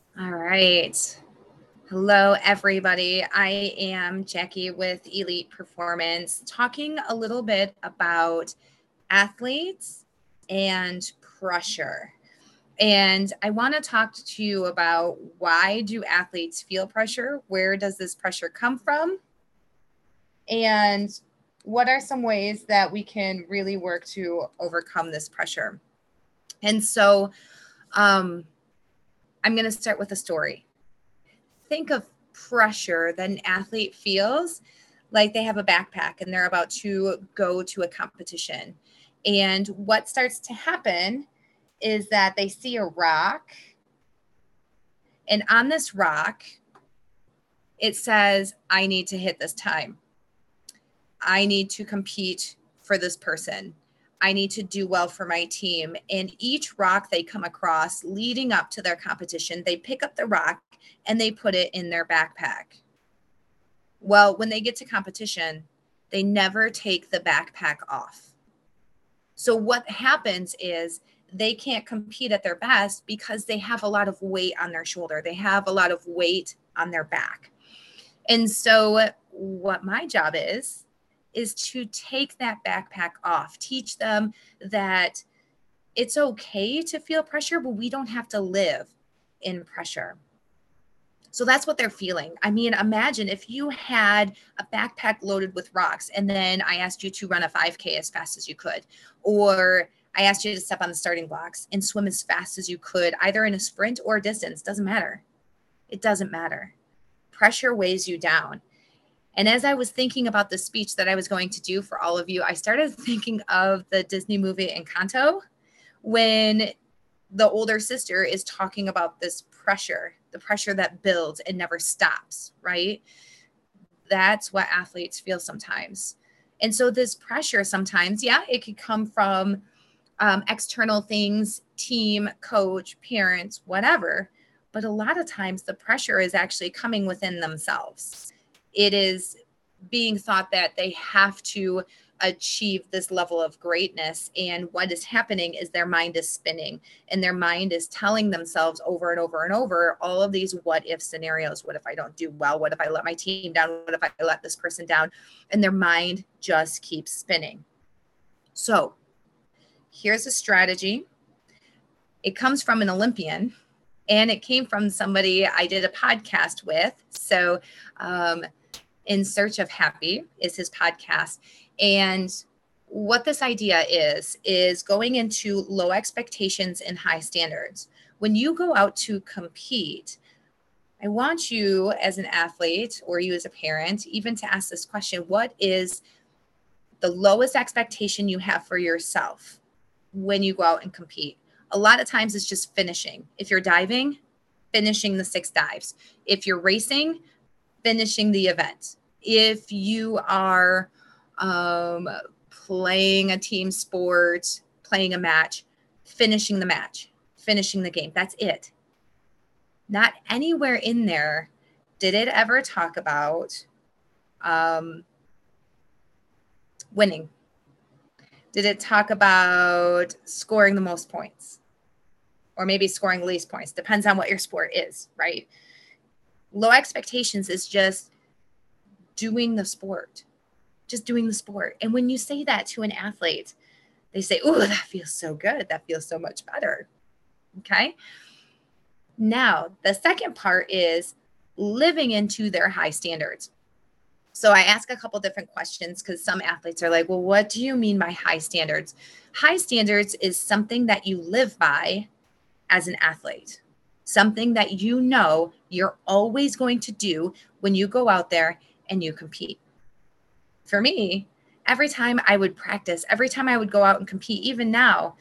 All right. Hello, everybody. I am Jackie with Elite Performance, talking a little bit about athletes and pressure. And I want to talk to you about why do athletes feel pressure? Where does this pressure come from? And what are some ways that we can really work to overcome this pressure? And so um, I'm going to start with a story. Think of pressure that an athlete feels like they have a backpack and they're about to go to a competition. And what starts to happen is that they see a rock, and on this rock, it says, I need to hit this time. I need to compete for this person. I need to do well for my team. And each rock they come across leading up to their competition, they pick up the rock and they put it in their backpack. Well, when they get to competition, they never take the backpack off. So what happens is they can't compete at their best because they have a lot of weight on their shoulder. They have a lot of weight on their back. And so what my job is to take that backpack off, teach them that it's okay to feel pressure, but we don't have to live in pressure. So that's what they're feeling. I mean, imagine if you had a backpack loaded with rocks and then I asked you to run a 5K as fast as you could, or I asked you to step on the starting blocks and swim as fast as you could, either in a sprint or a distance. Doesn't matter. It doesn't matter. Pressure weighs you down. And as I was thinking about the speech that I was going to do for all of you, I started thinking of the Disney movie Encanto when the older sister is talking about this pressure, the pressure that builds and never stops, right? That's what athletes feel sometimes. And so this pressure sometimes, yeah, it could come from external things, team, coach, parents, whatever. But a lot of times the pressure is actually coming within themselves. It is being thought that they have to achieve this level of greatness. And what is happening is their mind is spinning and their mind is telling themselves over and over and over all of these what if scenarios. What if I don't do well? What if I let my team down? What if I let this person down? And their mind just keeps spinning. So here's a strategy. It comes from an Olympian and it came from somebody I did a podcast with. So, In Search of Happy is his podcast. And what this idea is going into low expectations and high standards. When you go out to compete, I want you as an athlete or you as a parent even to ask this question: what is the lowest expectation you have for yourself when you go out and compete? A lot of times it's just finishing. If you're diving, finishing the 6 dives. If you're racing, finishing the event. If you are playing a team sport, playing a match, finishing the match, finishing the game. That's it. Not anywhere in there did it ever talk about um, winning. Did it talk about scoring the most points? Or maybe scoring the least points? Depends on what your sport is, right? Low expectations is just doing the sport, just doing the sport. And when you say that to an athlete, they say, "Oh, that feels so good. That feels so much better." Okay. Now, the second part is living into their high standards. So I ask a couple different questions because some athletes are like, well, what do you mean by high standards? High standards is something that you live by as an athlete, something that you know you're always going to do when you go out there and you compete. For me, every time I would practice, every time I would go out and compete, even now,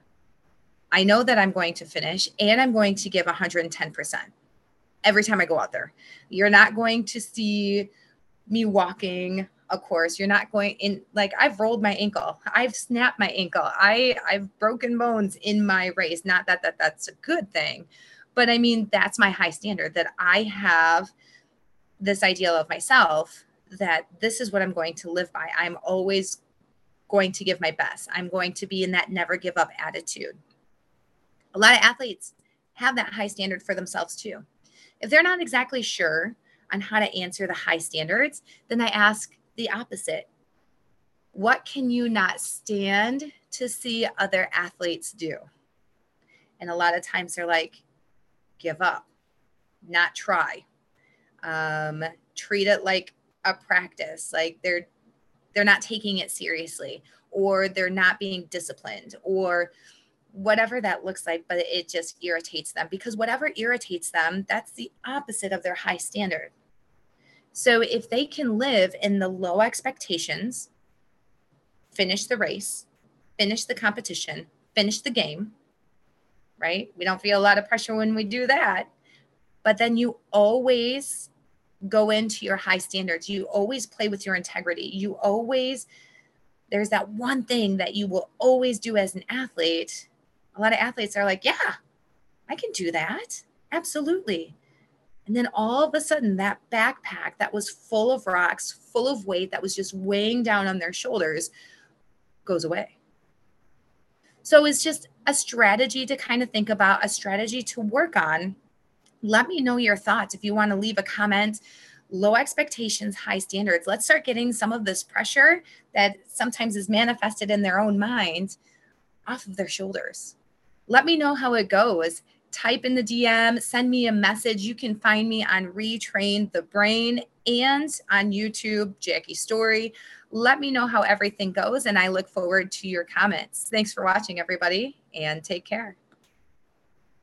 I know that I'm going to finish and I'm going to give 110% every time I go out there. You're not going to see me walking a course. You're not going in, like, I've rolled my ankle. I've snapped my ankle. I've broken bones in my race. Not that that's a good thing, but I mean, that's my high standard, that I have this ideal of myself that this is what I'm going to live by. I'm always going to give my best. I'm going to be in that never give up attitude. A lot of athletes have that high standard for themselves too. If they're not exactly sure on how to answer the high standards, then I ask the opposite. What can you not stand to see other athletes do? And a lot of times they're like, give up, not try, treat it like a practice, like they're not taking it seriously, or they're not being disciplined, or whatever that looks like, but it just irritates them, because whatever irritates them, that's the opposite of their high standard. So if they can live in the low expectations, finish the race, finish the competition, finish the game, right? We don't feel a lot of pressure when we do that. But then you always go into your high standards. You always play with your integrity. You always, there's that one thing that you will always do as an athlete. A lot of athletes are like, yeah, I can do that. Absolutely. And then all of a sudden, that backpack that was full of rocks, full of weight, that was just weighing down on their shoulders goes away. So it's just a strategy to kind of think about, a strategy to work on. Let me know your thoughts. If you want to leave a comment, low expectations, high standards. Let's start getting some of this pressure that sometimes is manifested in their own mind off of their shoulders. Let me know how it goes. Type in the DM, send me a message. You can find me on Retrain the Brain and on YouTube, Jackie Story. Let me know how everything goes, and I look forward to your comments. Thanks for watching, everybody, and take care.